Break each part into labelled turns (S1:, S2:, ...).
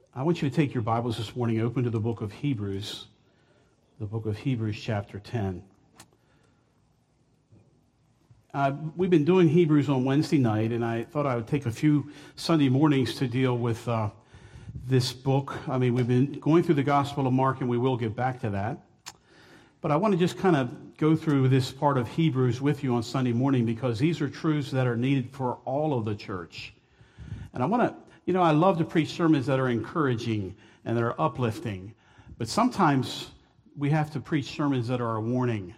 S1: I want you to take your Bibles this morning, open to the book of Hebrews chapter 10. We've been doing Hebrews on Wednesday night, and I thought I would take a few Sunday mornings to deal with this book. We've been going through the Gospel of Mark, and we will get back to that. But I want to just kind of go through this part of Hebrews with you on Sunday morning because these are truths that are needed for all of the church. And I love to preach sermons that are encouraging and that are uplifting. But sometimes we have to preach sermons that are a warning.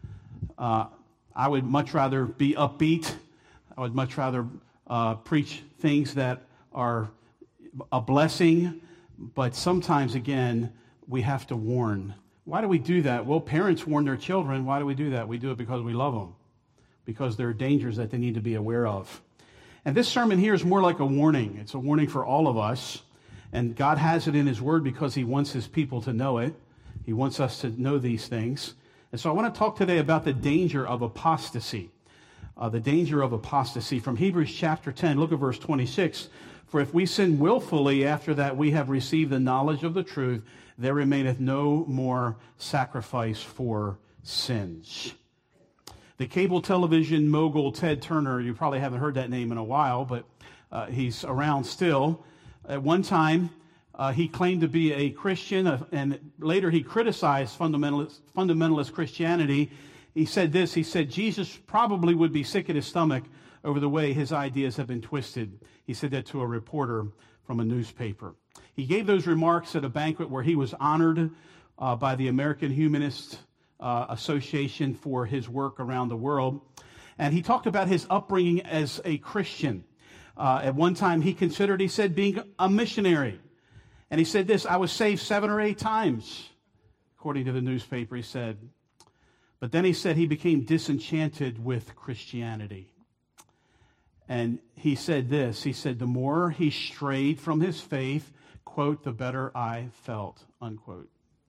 S1: I would much rather be upbeat. I would much rather preach things that are a blessing. But sometimes, again, we have to warn. Why do we do that? Well, parents warn their children. Why do we do that? We do it because we love them, because there are dangers that they need to be aware of. And this sermon here is more like a warning. It's a warning for all of us. And God has it in His Word because He wants His people to know it. He wants us to know these things. And so I want to talk today about the danger of apostasy. The danger of apostasy. From Hebrews chapter 10, look at verse 26. For if we sin willfully after that we have received the knowledge of the truth, there remaineth no more sacrifice for sins. The cable television mogul Ted Turner, you probably haven't heard that name in a while, but he's around still. At one time, he claimed to be a Christian, and later he criticized fundamentalist Christianity. He said this, he said, Jesus probably would be sick at his stomach over the way his ideas have been twisted. He said that to a reporter from a newspaper. He gave those remarks at a banquet where he was honored by the American Humanist Association for his work around the world. And he talked about his upbringing as a Christian. At one time he said, being a missionary. And he said this, I was saved 7 or 8 times, according to the newspaper, he said. But then he said he became disenchanted with Christianity. And he said this, he said, the more he strayed from his faith, quote, the better I felt, unquote.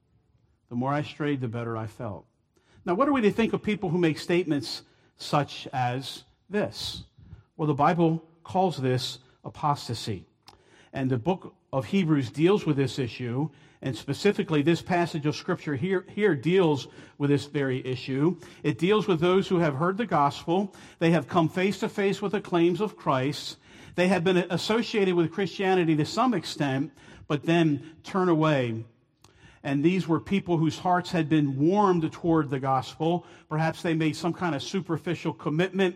S1: The more I strayed, the better I felt. Now, what are we to think of people who make statements such as this? Well, the Bible calls this apostasy. And the book of Hebrews deals with this issue, and specifically this passage of Scripture here deals with this very issue. It deals with those who have heard the gospel. They have come face to face with the claims of Christ. They have been associated with Christianity to some extent, but then turn away. And these were people whose hearts had been warmed toward the gospel. Perhaps they made some kind of superficial commitment,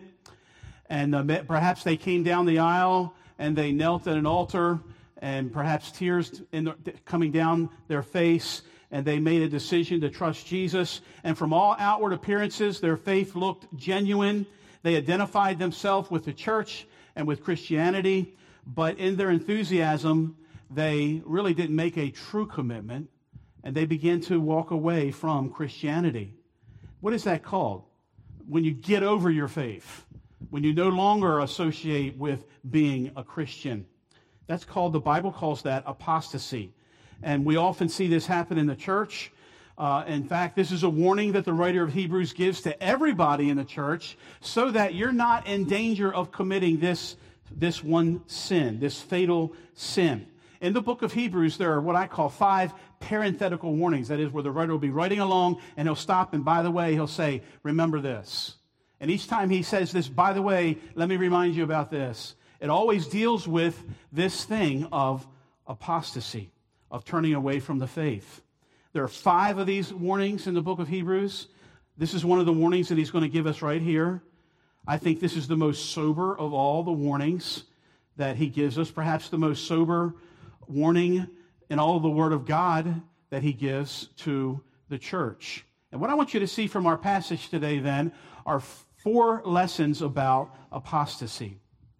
S1: and perhaps they came down the aisle and they knelt at an altar, and perhaps tears coming down their face, and they made a decision to trust Jesus. And from all outward appearances, their faith looked genuine. They identified themselves with the church and with Christianity, but in their enthusiasm, they really didn't make a true commitment, and they began to walk away from Christianity. What is that called? When you get over your faith, when you no longer associate with being a Christian. That's called, the Bible calls that apostasy. And we often see this happen in the church. In fact, this is a warning that the writer of Hebrews gives to everybody in the church so that you're not in danger of committing this one sin, this fatal sin. In the book of Hebrews, there are what I call 5 parenthetical warnings. That is, where the writer will be writing along and he'll stop, and by the way, he'll say, remember this. And each time he says this, by the way, let me remind you about this. It always deals with this thing of apostasy, of turning away from the faith. There are 5 of these warnings in the book of Hebrews. This is one of the warnings that he's going to give us right here. I think this is the most sober of all the warnings that he gives us, perhaps the most sober warning in all of the Word of God that he gives to the church. And what I want you to see from our passage today then are 4 lessons about apostasy.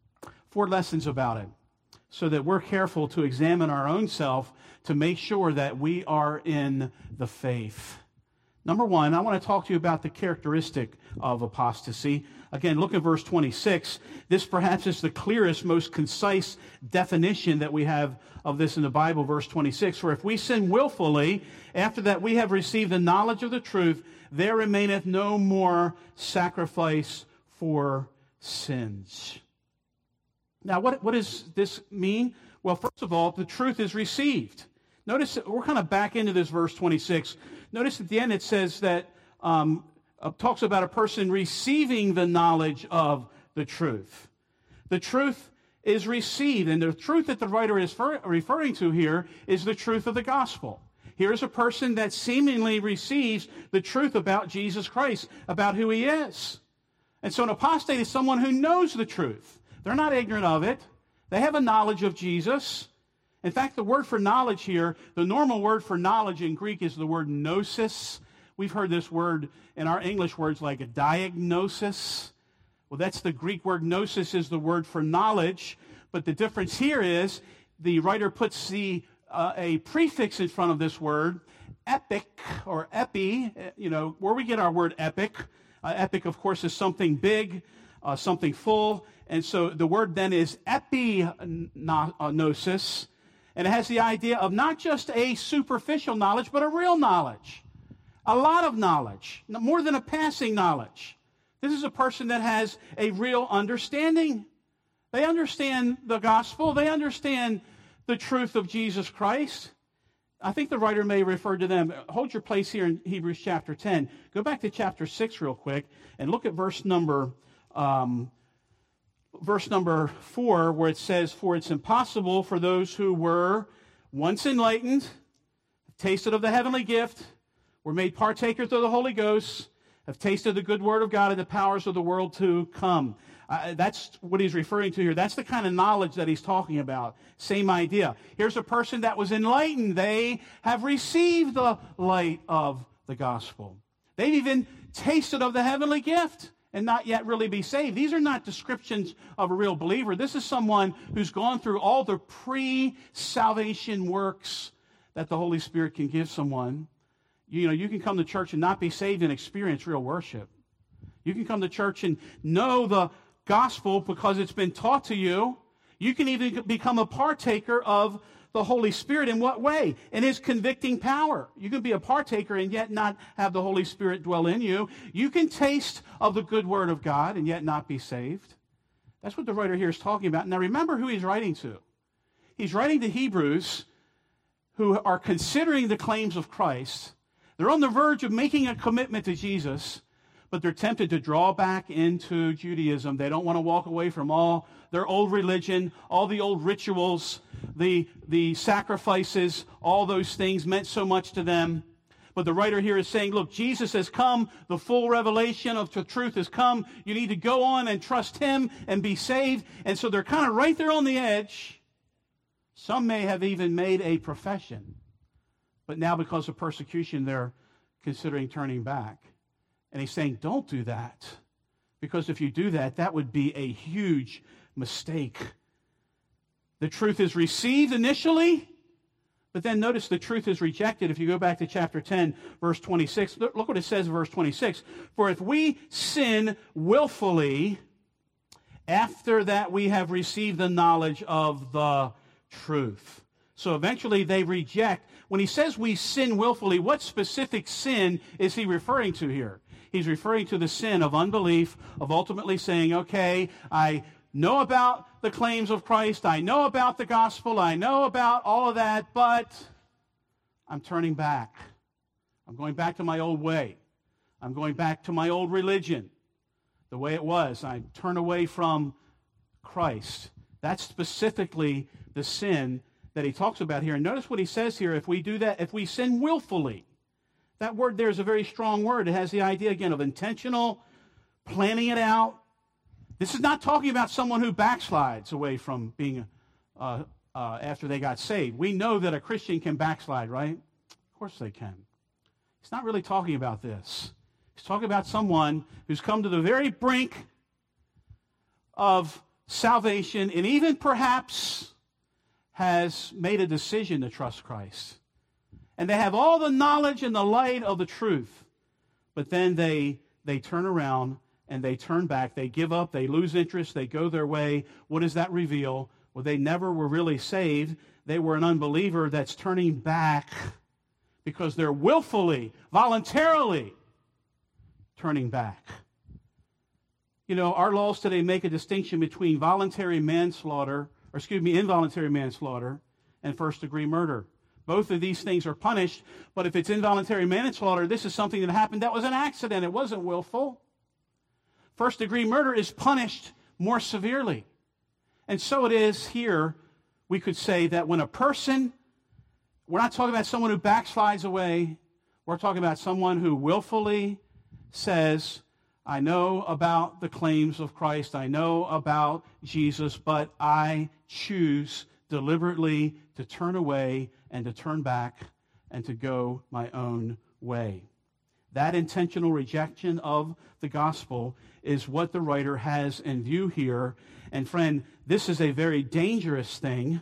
S1: 4 lessons about it, so that we're careful to examine our own self to make sure that we are in the faith. Number 1, I want to talk to you about the characteristic of apostasy. Again, look at verse 26. This perhaps is the clearest, most concise definition that we have of this in the Bible, verse 26. For if we sin willfully, after that we have received the knowledge of the truth, there remaineth no more sacrifice for sins. Now, what does this mean? Well, first of all, the truth is received. Notice that we're kind of back into this verse 26. Notice at the end it says that talks about a person receiving the knowledge of the truth. The truth is received, and the truth that the writer is referring to here is the truth of the gospel. Here's a person that seemingly receives the truth about Jesus Christ, about who he is. And so an apostate is someone who knows the truth. They're not ignorant of it. They have a knowledge of Jesus. In fact, the word for knowledge here, the normal word for knowledge in Greek is the word gnosis. We've heard this word in our English words like a diagnosis. Well, that's the Greek word. Gnosis is the word for knowledge. But the difference here is the writer puts a prefix in front of this word, epic or epi, where we get our word epic. Epic, of course, is something big, something full. And so the word then is epignosis. And it has the idea of not just a superficial knowledge, but a real knowledge. A lot of knowledge, more than a passing knowledge. This is a person that has a real understanding. They understand the gospel. They understand the truth of Jesus Christ. I think the writer may refer to them. Hold your place here in Hebrews chapter 10. Go back to chapter 6 real quick and look at verse number 4, where it says, "For it's impossible for those who were once enlightened, tasted of the heavenly gift, were made partakers of the Holy Ghost, have tasted the good word of God and the powers of the world to come." That's what he's referring to here. That's the kind of knowledge that he's talking about. Same idea. Here's a person that was enlightened. They have received the light of the gospel. They've even tasted of the heavenly gift and not yet really be saved. These are not descriptions of a real believer. This is someone who's gone through all the pre-salvation works that the Holy Spirit can give someone. You can come to church and not be saved and experience real worship. You can come to church and know the gospel because it's been taught to you. You can even become a partaker of the Holy Spirit. In what way? In his convicting power. You can be a partaker and yet not have the Holy Spirit dwell in you. You can taste of the good word of God and yet not be saved. That's what the writer here is talking about. Now remember who he's writing to. He's writing to Hebrews who are considering the claims of Christ. They're on the verge of making a commitment to Jesus, but they're tempted to draw back into Judaism. They don't want to walk away from all their old religion, all the old rituals, the sacrifices, all those things meant so much to them. But the writer here is saying, look, Jesus has come. The full revelation of the truth has come. You need to go on and trust him and be saved. And so they're kind of right there on the edge. Some may have even made a profession. But now because of persecution, they're considering turning back. And he's saying, don't do that. Because if you do that, that would be a huge mistake. The truth is received initially, but then notice the truth is rejected. If you go back to chapter 10, verse 26, look what it says in verse 26. For if we sin willfully, after that we have received the knowledge of the truth. So eventually they reject. When he says we sin willfully, what specific sin is he referring to here? He's referring to the sin of unbelief, of ultimately saying, okay, I know about the claims of Christ, I know about the gospel, I know about all of that, but I'm turning back. I'm going back to my old way. I'm going back to my old religion, the way it was. I turn away from Christ. That's specifically the sin that he talks about here. And notice what he says here, if we do that, if we sin willfully. That word there is a very strong word. It has the idea, again, of intentional, planning it out. This is not talking about someone who backslides away from being, after they got saved. We know that a Christian can backslide, right? Of course they can. He's not really talking about this. He's talking about someone who's come to the very brink of salvation and even perhaps has made a decision to trust Christ. And they have all the knowledge and the light of the truth. But then they turn around and they turn back. They give up. They lose interest. They go their way. What does that reveal? Well, they never were really saved. They were an unbeliever that's turning back because they're willfully, voluntarily turning back. You know, our laws today make a distinction between voluntary manslaughter involuntary manslaughter and first-degree murder. Both of these things are punished, but if it's involuntary manslaughter, this is something that happened that was an accident. It wasn't willful. First-degree murder is punished more severely. And so it is here, we could say that when a person, we're not talking about someone who backslides away, we're talking about someone who willfully says, I know about the claims of Christ, I know about Jesus, but I choose deliberately to turn away and to turn back and to go my own way. That intentional rejection of the gospel is what the writer has in view here. And friend, this is a very dangerous thing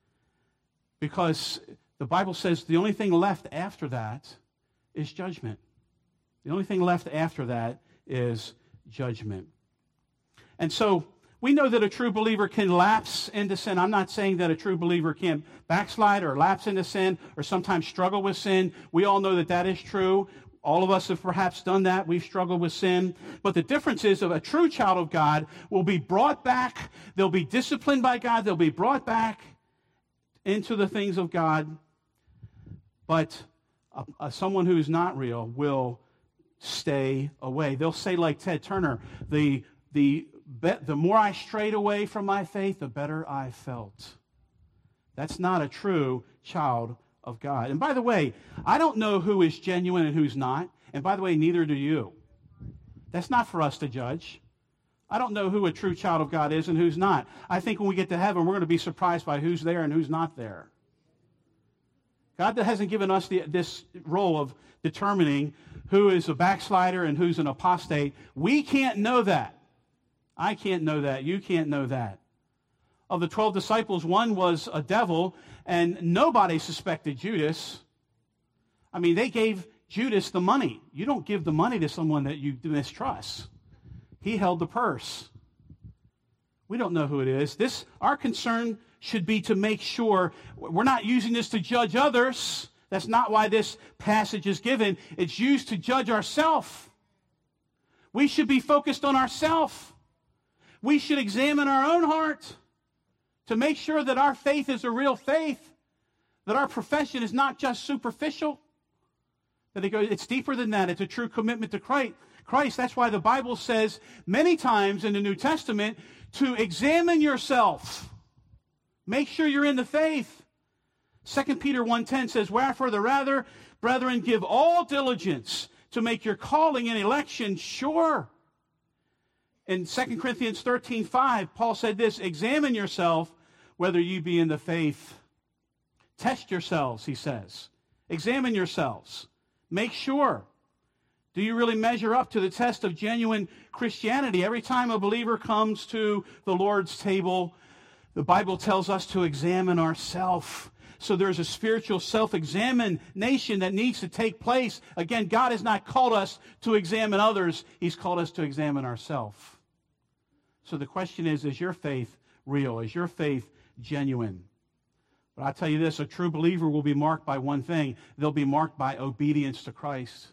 S1: because the Bible says the only thing left after that is judgment. The only thing left after that is judgment. And so we know that a true believer can lapse into sin. I'm not saying that a true believer can't backslide or lapse into sin or sometimes struggle with sin. We all know that that is true. All of us have perhaps done that. We've struggled with sin. But the difference is that a true child of God will be brought back. They'll be disciplined by God. They'll be brought back into the things of God. But someone who's not real will stay away. They'll say like Ted Turner, the more I strayed away from my faith, the better I felt. That's not a true child of God. And by the way, I don't know who is genuine and who's not. And by the way, neither do you. That's not for us to judge. I don't know who a true child of God is and who's not. I think when we get to heaven, we're going to be surprised by who's there and who's not there. God hasn't given us this role of determining who is a backslider and who's an apostate. We can't know that. I can't know that. You can't know that. Of the 12 disciples, one was a devil, and nobody suspected Judas. I mean, they gave Judas the money. You don't give the money to someone that you mistrust. He held the purse. We don't know who it is. Our concern should be to make sure we're not using this to judge others. That's not why this passage is given. It's used to judge ourselves. We should be focused on ourselves. We should examine our own heart to make sure that our faith is a real faith, that our profession is not just superficial, that it's deeper than that. It's a true commitment to Christ. That's why the Bible says many times in the New Testament to examine yourself. Make sure you're in the faith. 2 Peter 1:10 says, wherefore the rather, brethren, give all diligence to make your calling and election sure. In 2 Corinthians 13:5, Paul said this, examine yourself whether you be in the faith. Test yourselves, he says. Examine yourselves. Make sure. Do you really measure up to the test of genuine Christianity? Every time a believer comes to the Lord's table, the Bible tells us to examine ourselves. So there's a spiritual self-examination that needs to take place. Again, God has not called us to examine others. He's called us to examine ourselves. So the question is your faith real? Is your faith genuine? But I tell you this, a true believer will be marked by one thing. They'll be marked by obedience to Christ.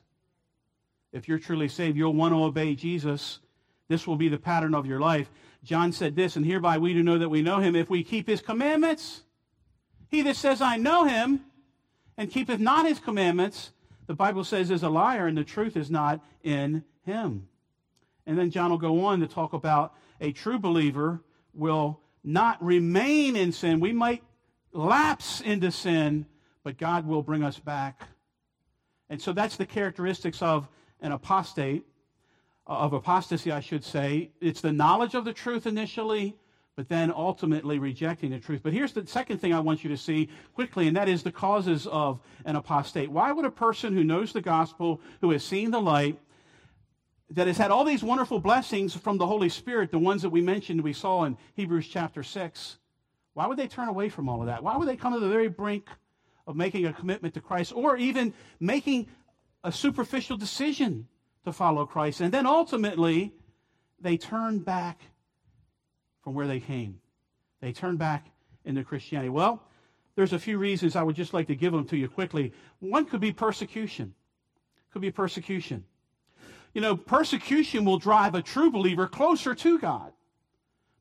S1: If you're truly saved, you'll want to obey Jesus. This will be the pattern of your life. John said this, and hereby we do know that we know him if we keep his commandments. He that says, I know him, and keepeth not his commandments, the Bible says is a liar, and the truth is not in him. And then John will go on to talk about a true believer will not remain in sin. We might lapse into sin, but God will bring us back. And so that's the characteristics of an apostate, of apostasy, I should say. It's the knowledge of the truth initially, but then ultimately rejecting the truth. But here's the second thing I want you to see quickly, and that is the causes of an apostate. Why would a person who knows the gospel, who has seen the light, that has had all these wonderful blessings from the Holy Spirit, the ones that we mentioned, we saw in Hebrews chapter 6, why would they turn away from all of that? Why would they come to the very brink of making a commitment to Christ, or even making a superficial decision to follow Christ? And then ultimately, they turn back from where they came. They turn back into Christianity. Well, there's a few reasons I would just like to give them to you quickly. One could be persecution. Could be persecution. You know, persecution will drive a true believer closer to God.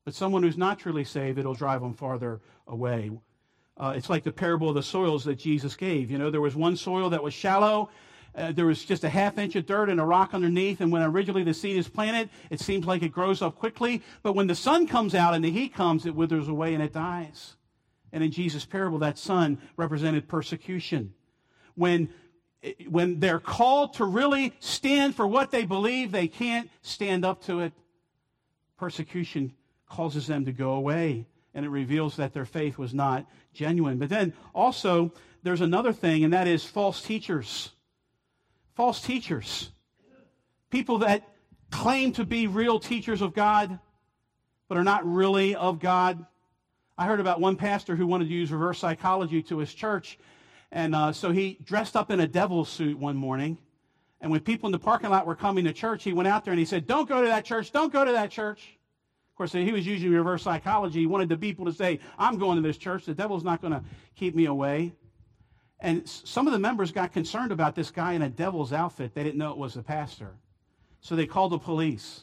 S1: But someone who's not truly saved, it'll drive them farther away. It's like the parable of the soils that Jesus gave. You know, there was one soil that was shallow. There was just a half inch of dirt and a rock underneath. And when originally the seed is planted, it seems like it grows up quickly. But when the sun comes out and the heat comes, it withers away and it dies. And in Jesus' parable, that sun represented persecution. When they're called to really stand for what they believe, they can't stand up to it. Persecution causes them to go away, and it reveals that their faith was not genuine. But then also, there's another thing, and that is false teachers. False teachers. People that claim to be real teachers of God, but are not really of God. I heard about one pastor who wanted to use reverse psychology to his church, and so he dressed up in a devil's suit one morning, and when people in the parking lot were coming to church, he went out there and he said, "Don't go to that church, don't go to that church." Of course, he was using reverse psychology. He wanted the people to say, "I'm going to this church. The devil's not going to keep me away." And some of the members got concerned about this guy in a devil's outfit. They didn't know it was the pastor. So they called the police.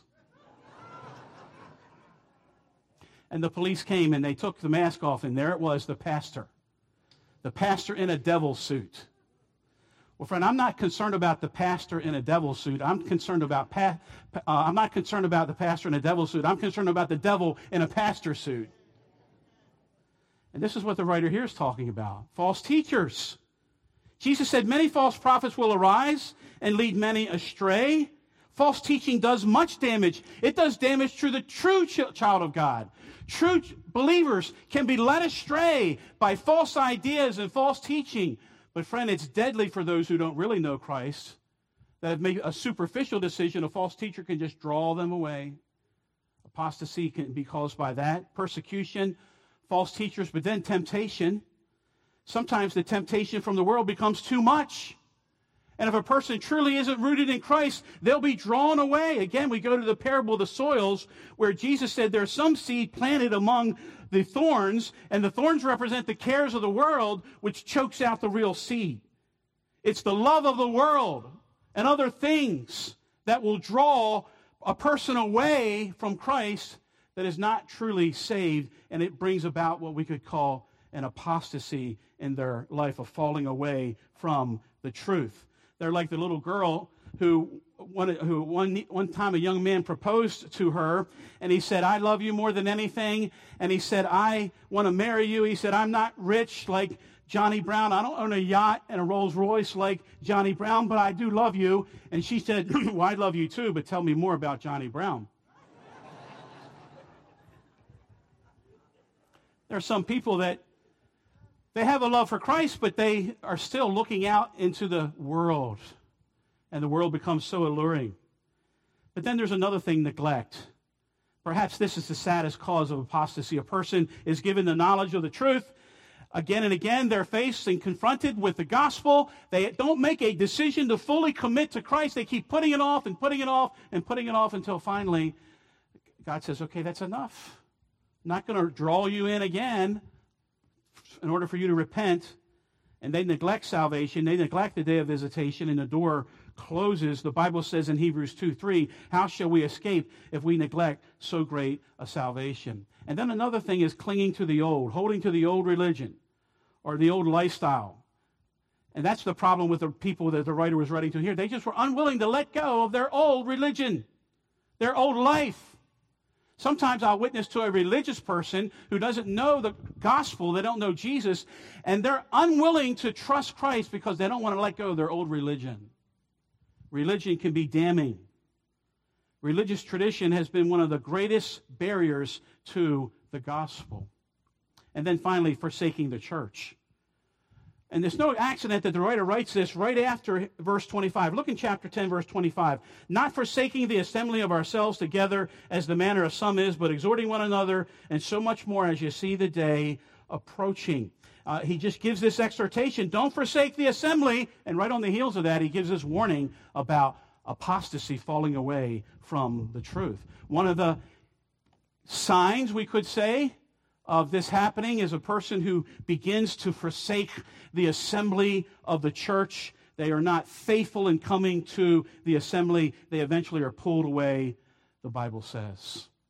S1: And the police came and they took the mask off, and there it was, the pastor. The pastor in a devil's suit. Well, friend, I'm not concerned about the pastor in a devil's suit. I'm concerned about I'm not concerned about the pastor in a devil's suit. I'm concerned about the devil in a pastor suit. And this is what the writer here is talking about. False teachers. Jesus said, many false prophets will arise and lead many astray. False teaching does much damage. It does damage to the true child of God. True believers can be led astray by false ideas and false teaching. But friend, it's deadly for those who don't really know Christ, that have made a superficial decision. A false teacher can just draw them away. Apostasy can be caused by that. Persecution, false teachers, but then temptation. Sometimes the temptation from the world becomes too much. And if a person truly isn't rooted in Christ, they'll be drawn away. Again, we go to the parable of the soils, where Jesus said there's some seed planted among the thorns, and the thorns represent the cares of the world, which chokes out the real seed. It's the love of the world and other things that will draw a person away from Christ that is not truly saved, and it brings about what we could call an apostasy in their life, of falling away from the truth. They're like the little girl who one time a young man proposed to her, and he said, "I love you more than anything." And he said, "I want to marry you." He said, "I'm not rich like Johnny Brown. I don't own a yacht and a Rolls Royce like Johnny Brown, but I do love you." And she said, "Well, I love you too, but tell me more about Johnny Brown." There are some people that they have a love for Christ, but they are still looking out into the world, and the world becomes so alluring. But then there's another thing, neglect. Perhaps this is the saddest cause of apostasy. A person is given the knowledge of the truth. Again and again, they're faced and confronted with the gospel. They don't make a decision to fully commit to Christ. They keep putting it off and putting it off and putting it off until finally God says, "Okay, that's enough. I'm not going to draw you in again in order for you to repent." And they neglect salvation. They neglect the day of visitation, and the door closes. The Bible says in Hebrews 2:3, how shall we escape if we neglect so great a salvation? And then another thing is clinging to the old, holding to the old religion or the old lifestyle. And that's the problem with the people that the writer was writing to here. They just were unwilling to let go of their old religion, their old life. Sometimes I'll witness to a religious person who doesn't know the gospel, they don't know Jesus, and they're unwilling to trust Christ because they don't want to let go of their old religion. Religion can be damning. Religious tradition has been one of the greatest barriers to the gospel. And then finally, forsaking the church. And there's no accident that the writer writes this right after verse 25. Look in chapter 10, verse 25. Not forsaking the assembly of ourselves together as the manner of some is, but exhorting one another, and so much more as you see the day approaching. He just gives this exhortation, don't forsake the assembly. And right on the heels of that, he gives this warning about apostasy, falling away from the truth. One of the signs, we could say, of this happening is a person who begins to forsake the assembly of the church. They are not faithful in coming to the assembly. They eventually are pulled away, the Bible says.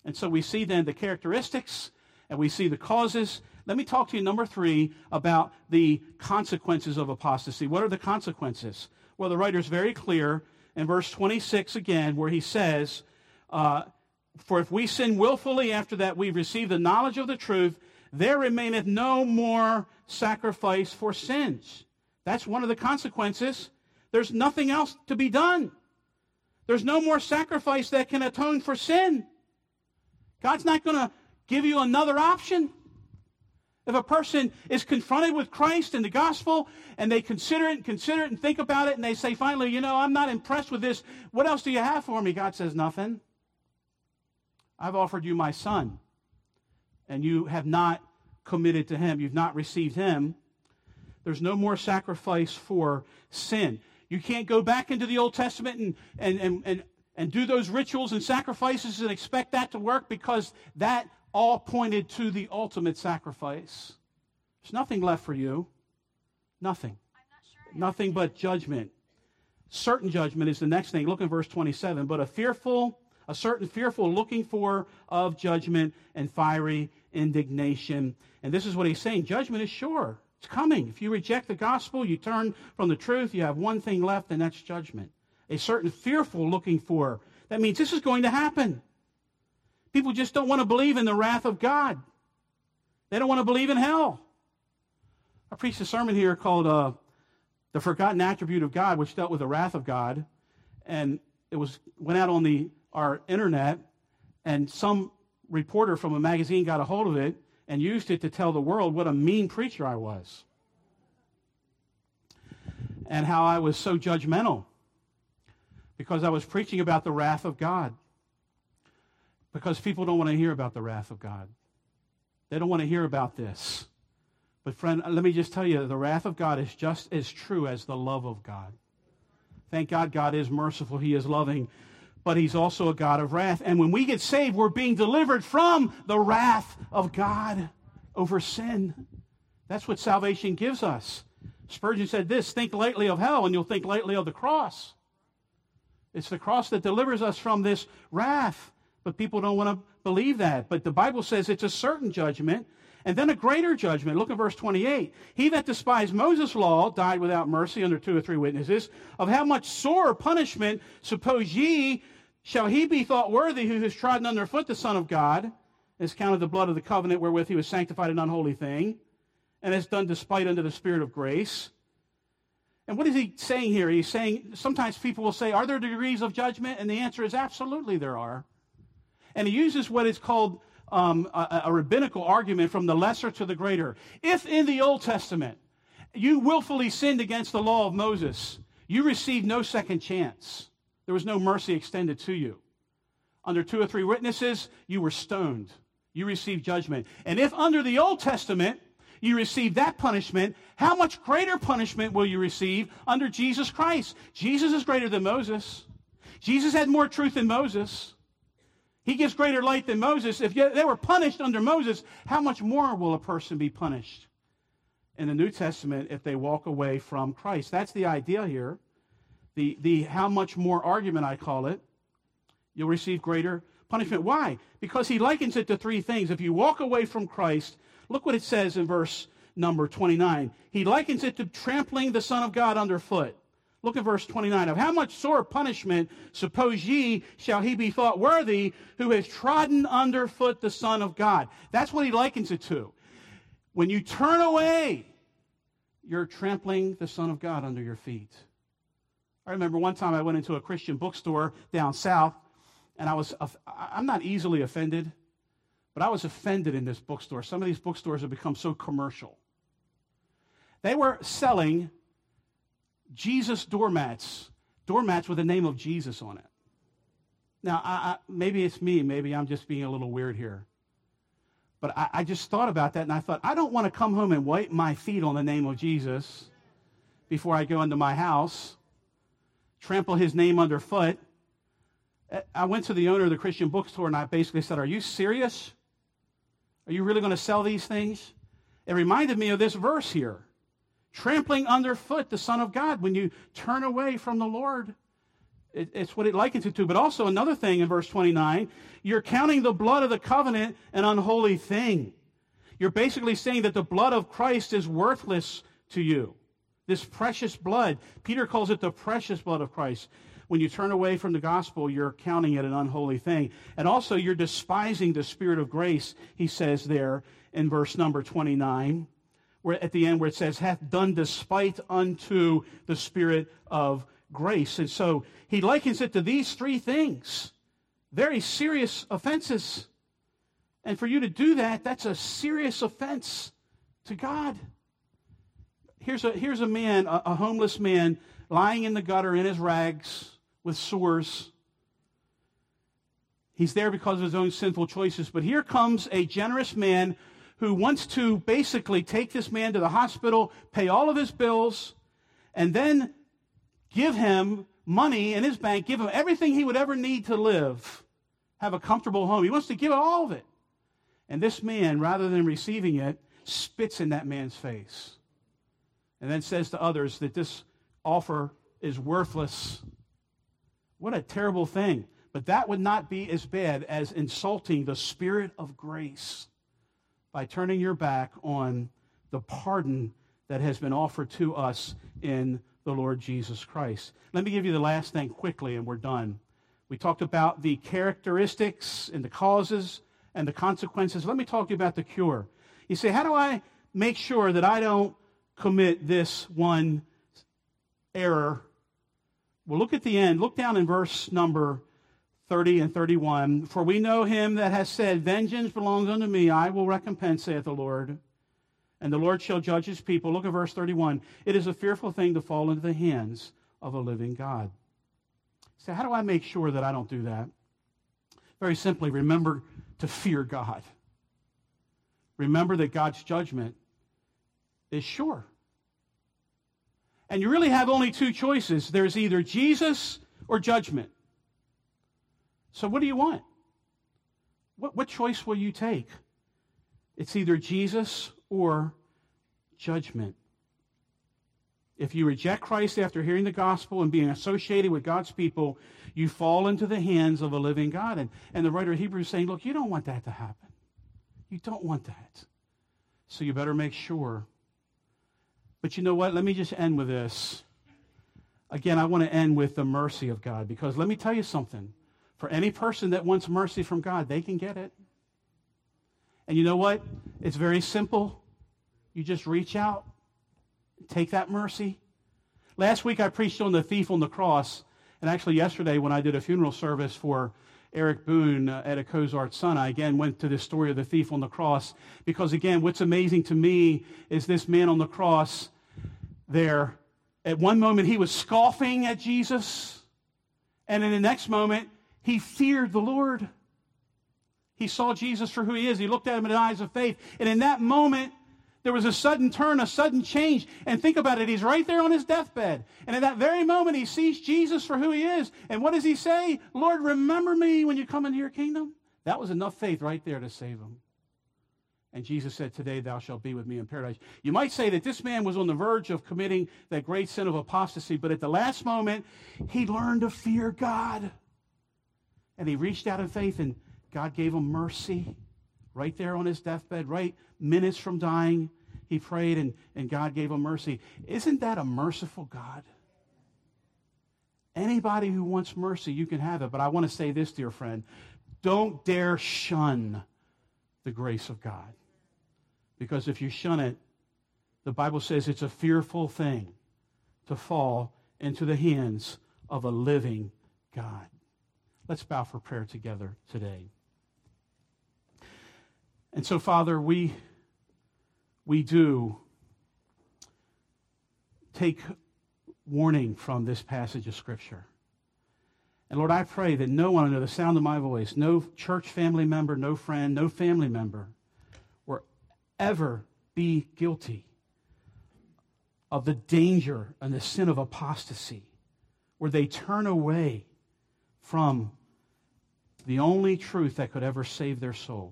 S1: And so we see then the characteristics and we see the causes. Let me talk to you, number 3, about the consequences of apostasy. What are the consequences? Well, the writer is very clear in verse 26 again, where he says, for if we sin willfully after that we've received the knowledge of the truth, there remaineth no more sacrifice for sins. That's one of the consequences. There's nothing else to be done. There's no more sacrifice that can atone for sin. God's not going to give you another option. If a person is confronted with Christ and the gospel, and they consider it and think about it, and they say, finally, I'm not impressed with this. What else do you have for me? God says, nothing. I've offered you my son, and you have not committed to him. You've not received him. There's no more sacrifice for sin. You can't go back into the Old Testament and do those rituals and sacrifices and expect that to work, because that all pointed to the ultimate sacrifice. There's nothing left for you. Nothing. Nothing but judgment. Certain judgment is the next thing. Look in verse 27. But a certain fearful looking for of judgment and fiery indignation. And this is what he's saying. Judgment is sure. It's coming. If you reject the gospel, you turn from the truth, you have one thing left, and that's judgment. A certain fearful looking for. That means this is going to happen. People just don't want to believe in the wrath of God. They don't want to believe in hell. I preached a sermon here called The Forgotten Attribute of God, which dealt with the wrath of God. And it went out on our internet, and some reporter from a magazine got a hold of it and used it to tell the world what a mean preacher I was. And how I was so judgmental because I was preaching about the wrath of God. Because people don't want to hear about the wrath of God. They don't want to hear about this. But friend, let me just tell you, the wrath of God is just as true as the love of God. Thank God God is merciful. He is loving. But he's also a God of wrath. And when we get saved, we're being delivered from the wrath of God over sin. That's what salvation gives us. Spurgeon said this, think lightly of hell and you'll think lightly of the cross. It's the cross that delivers us from this wrath. But people don't want to believe that. But the Bible says it's a certain judgment and then a greater judgment. Look at verse 28. He that despised Moses' law died without mercy under 2 or 3 witnesses. Of how much sorer punishment, suppose ye, shall he be thought worthy who has trodden under foot the Son of God, has counted the blood of the covenant wherewith he was sanctified an unholy thing, and has done despite unto the Spirit of grace. And what is he saying here? He's saying, sometimes people will say, are there degrees of judgment? And the answer is absolutely there are. And he uses what is called a rabbinical argument from the lesser to the greater. If in the Old Testament you willfully sinned against the law of Moses, you received no second chance. There was no mercy extended to you. Under 2 or 3 witnesses, you were stoned. You received judgment. And if under the Old Testament you received that punishment, how much greater punishment will you receive under Jesus Christ? Jesus is greater than Moses. Jesus had more truth than Moses. He gives greater light than Moses. If they were punished under Moses, how much more will a person be punished in the New Testament if they walk away from Christ? That's the idea here. The how much more argument, I call it. You'll receive greater punishment. Why? Because he likens it to 3 things. If you walk away from Christ, look what it says in verse number 29. He likens it to trampling the Son of God underfoot. Look at verse 29. Of how much sore punishment, suppose ye, shall he be thought worthy who has trodden underfoot the Son of God? That's what he likens it to. When you turn away, you're trampling the Son of God under your feet. I remember one time I went into a Christian bookstore down south, and I'm not easily offended, but I was offended in this bookstore. Some of these bookstores have become so commercial. They were selling Jesus doormats with the name of Jesus on it. Now, maybe it's me. Maybe I'm just being a little weird here. But I just thought about that, and I thought, I don't want to come home and wipe my feet on the name of Jesus before I go into my house, trample his name underfoot. I went to the owner of the Christian bookstore, and I basically said, are you serious? Are you really going to sell these things? It reminded me of this verse here. Trampling underfoot the Son of God. When you turn away from the Lord, It's what it likens it to. But also another thing in verse 29, you're counting the blood of the covenant an unholy thing. You're basically saying that the blood of Christ is worthless to you. This precious blood. Peter calls it the precious blood of Christ. When you turn away from the gospel, you're counting it an unholy thing. And also, you're despising the Spirit of grace, he says there in verse number 29, where at the end where it says, hath done despite unto the Spirit of grace. And so he likens it to these three things. Very serious offenses. And for you to do that, that's a serious offense to God. Here's a man, a homeless man, lying in the gutter in his rags with sores. He's there because of his own sinful choices. But here comes a generous man who wants to basically take this man to the hospital, pay all of his bills, and then give him money in his bank, give him everything he would ever need to live, have a comfortable home. He wants to give all of it. And this man, rather than receiving it, spits in that man's face and then says to others that this offer is worthless. What a terrible thing. But that would not be as bad as insulting the Spirit of grace by turning your back on the pardon that has been offered to us in the Lord Jesus Christ. Let me give you the last thing quickly, and we're done. We talked about the characteristics and the causes and the consequences. Let me talk to you about the cure. You say, how do I make sure that I don't commit this one error? Well, look at the end. Look down in verse number 30 and 31. For we know him that has said, vengeance belongs unto me, I will recompense, saith the Lord. And the Lord shall judge his people. Look at verse 31. It is a fearful thing to fall into the hands of a living God. So how do I make sure that I don't do that? Very simply, remember to fear God. Remember that God's judgment is sure. And you really have only two choices. There's either Jesus or judgment. So what do you want? What choice will you take? It's either Jesus or judgment. If you reject Christ after hearing the gospel and being associated with God's people, you fall into the hands of a living God. And the writer of Hebrews is saying, look, you don't want that to happen. You don't want that. So you better make sure. But you know what? Let me just end with this. Again, I want to end with the mercy of God, because let me tell you something. For any person that wants mercy from God, they can get it. And you know what? It's very simple. You just reach out. Take that mercy. Last week I preached on the thief on the cross. And actually yesterday when I did a funeral service for Eric Boone, Etta Cozart's son, I again went to this story of the thief on the cross. Because again, what's amazing to me is this man on the cross there. At one moment he was scoffing at Jesus. And in the next moment he feared the Lord. He saw Jesus for who he is. He looked at him in the eyes of faith. And in that moment, there was a sudden turn, a sudden change. And think about it. He's right there on his deathbed. And at that very moment, he sees Jesus for who he is. And what does he say? Lord, remember me when you come into your kingdom. That was enough faith right there to save him. And Jesus said, today thou shalt be with me in paradise. You might say that this man was on the verge of committing that great sin of apostasy. But at the last moment, he learned to fear God. And he reached out in faith, and God gave him mercy. Right there on his deathbed, right minutes from dying, he prayed and God gave him mercy. Isn't that a merciful God? Anybody who wants mercy, you can have it. But I want to say this, dear friend. Don't dare shun the grace of God. Because if you shun it, the Bible says it's a fearful thing to fall into the hands of a living God. Let's bow for prayer together today. And so, Father, we do take warning from this passage of Scripture. And Lord, I pray that no one under the sound of my voice, no church family member, no friend, no family member, will ever be guilty of the danger and the sin of apostasy, where they turn away from the only truth that could ever save their soul.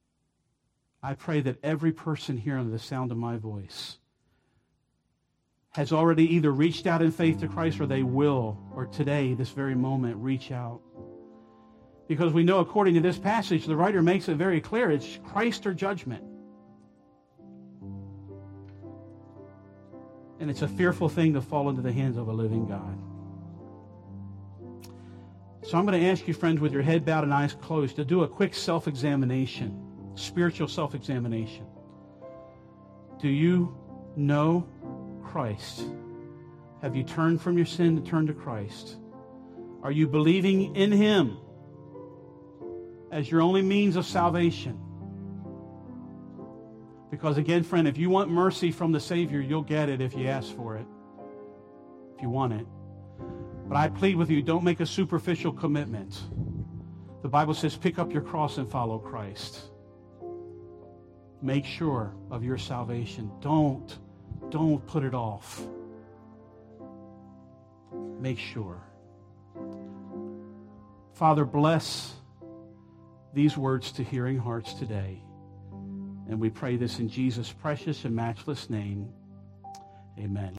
S1: I pray that every person here under the sound of my voice has already either reached out in faith to Christ or they will, or today, this very moment, reach out. Because we know according to this passage, the writer makes it very clear, it's Christ or judgment. And it's a fearful thing to fall into the hands of a living God. So I'm going to ask you, friends, with your head bowed and eyes closed, to do a quick self-examination, spiritual self-examination. Do you know Christ? Have you turned from your sin to turn to Christ? Are you believing in Him as your only means of salvation? Because again, friend, if you want mercy from the Savior, you'll get it if you ask for it, if you want it. But I plead with you, don't make a superficial commitment. The Bible says, pick up your cross and follow Christ. Make sure of your salvation. Don't put it off. Make sure. Father, bless these words to hearing hearts today. And we pray this in Jesus' precious and matchless name. Amen.